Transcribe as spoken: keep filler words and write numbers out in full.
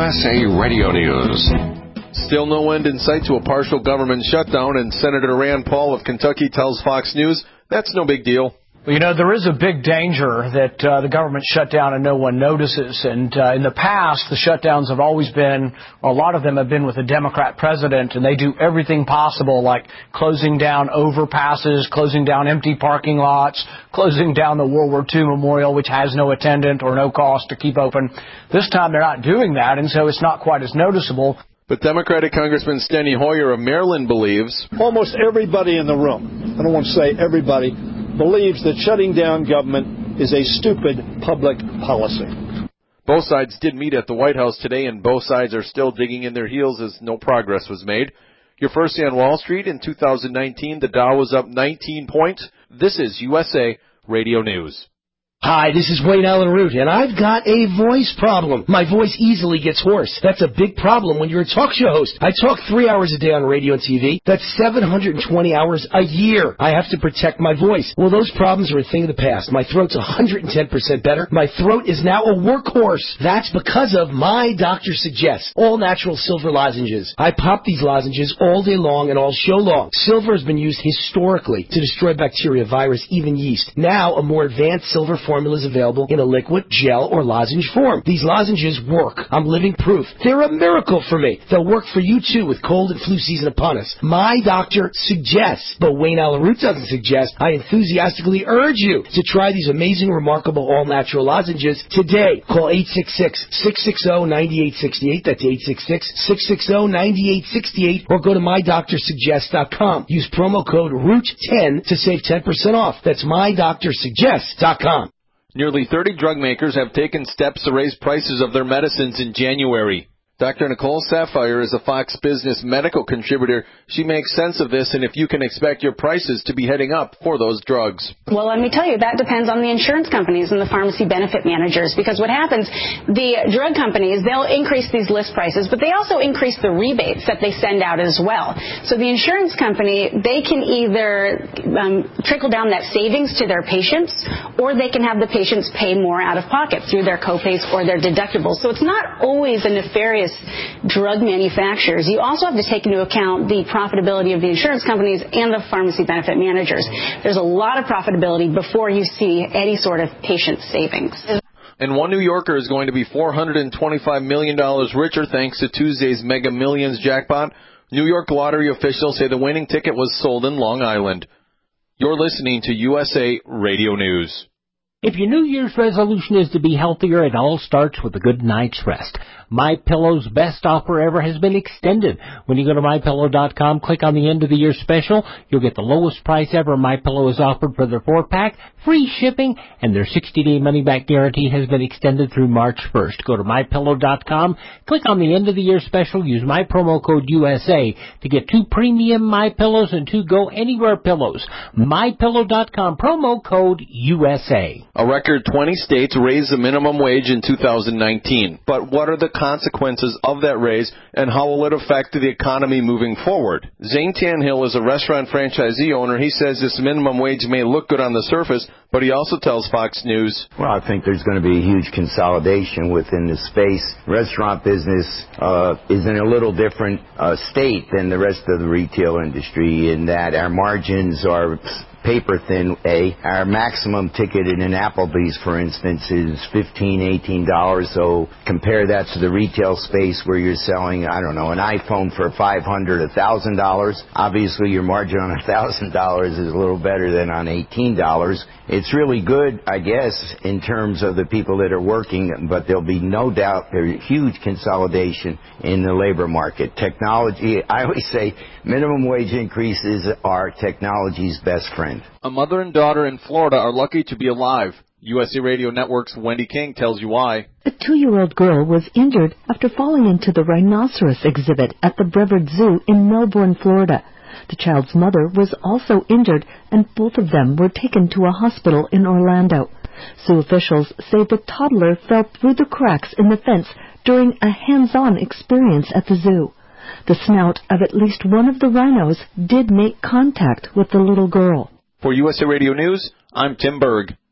S A Radio News. Still no end in sight to a partial government shutdown, and Senator Rand Paul of Kentucky tells Fox News that's no big deal. Well, you know, there is a big danger that uh, the government shut down and no one notices. And uh, in the past, the shutdowns have always been, or a lot of them have been with a Democrat president, and they do everything possible, like closing down overpasses, closing down empty parking lots, closing down the World War Two Memorial, which has no attendant or no cost to keep open. This time they're not doing that, and so it's not quite as noticeable. But Democratic Congressman Steny Hoyer of Maryland believes almost everybody in the room, I don't want to say everybody, believes that shutting down government is a stupid public policy. Both sides did meet at the White House today, and both sides are still digging in their heels as no progress was made. Your first day on Wall Street in two thousand nineteen, the Dow was up nineteen points. This is U S A Radio News. Hi, this is Wayne Allen Root, and I've got a voice problem. My voice easily gets hoarse. That's a big problem when you're a talk show host. I talk three hours a day on radio and T V. That's seven hundred twenty hours a year. I have to protect my voice. Well, those problems are a thing of the past. My throat's one hundred ten percent better. My throat is now a workhorse. That's because of My Doctor Suggests, all natural silver lozenges. I pop these lozenges all day long and all show long. Silver has been used historically to destroy bacteria, virus, even yeast. Now, a more advanced silver formula is available in a liquid, gel, or lozenge form. These lozenges work. I'm living proof. They're a miracle for me. They'll work for you, too, with cold and flu season upon us. My doctor suggests, but Wayne Allen Root doesn't suggest. I enthusiastically urge you to try these amazing, remarkable, all-natural lozenges today. Call eight six six, six six zero, nine eight six eight. That's eight six six, six six zero, nine eight six eight. Or go to my doctor suggest dot com. Use promo code root ten to save ten percent off. That's my doctor suggest dot com. Nearly thirty drug makers have taken steps to raise prices of their medicines in January. Doctor Nicole Sapphire is a Fox Business medical contributor. She makes sense of this and if you can expect your prices to be heading up for those drugs. Well, let me tell you, that depends on the insurance companies and the pharmacy benefit managers, because what happens, the drug companies, they'll increase these list prices, but they also increase the rebates that they send out as well. So the insurance company, they can either um, trickle down that savings to their patients, or they can have the patients pay more out of pocket through their copays or their deductibles. So it's not always a nefarious drug manufacturers. You also have to take into account the profitability of the insurance companies and the pharmacy benefit managers. There's a lot of profitability before you see any sort of patient savings. And one New Yorker is going to be four hundred twenty-five million dollars richer thanks to Tuesday's Mega Millions jackpot. New York lottery officials say the winning ticket was sold in Long Island. You're listening to U S A Radio News. If your New Year's resolution is to be healthier, it all starts with a good night's rest. MyPillow's best offer ever has been extended. When you go to my pillow dot com, click on the end of the year special, you'll get the lowest price ever MyPillow has offered for their four-pack, free shipping, and their sixty-day money-back guarantee has been extended through March first. Go to my pillow dot com, click on the end of the year special, use my promo code U S A to get two premium MyPillows and two Go Anywhere pillows. my pillow dot com, promo code U S A. A record twenty states raised the minimum wage in two thousand nineteen. But what are the consequences of that raise, and how will it affect the economy moving forward? Zane Tanhill is a restaurant franchisee owner. He says this minimum wage may look good on the surface, but he also tells Fox News, well, I think there's going to be a huge consolidation within the space. Restaurant business uh, is in a little different uh, state than the rest of the retail industry in that our margins are paper thin. A our maximum ticket in an Applebee's, for instance, is fifteen dollars, eighteen dollars. So compare that to the retail space where you're selling, I don't know, an iPhone for five hundred dollars, one thousand dollars. Obviously, your margin on one thousand dollars is a little better than on eighteen dollars. It's really good, I guess, in terms of the people that are working, but there'll be no doubt there's huge consolidation in the labor market. Technology, I always say, minimum wage increases are technology's best friend. A mother and daughter in Florida are lucky to be alive. U S A Radio Network's Wendy King tells you why. A two-year-old girl was injured after falling into the rhinoceros exhibit at the Brevard Zoo in Melbourne, Florida. The child's mother was also injured, and both of them were taken to a hospital in Orlando. Zoo officials say the toddler fell through the cracks in the fence during a hands-on experience at the zoo. The snout of at least one of the rhinos did make contact with the little girl. For U S A Radio News, I'm Tim Berg.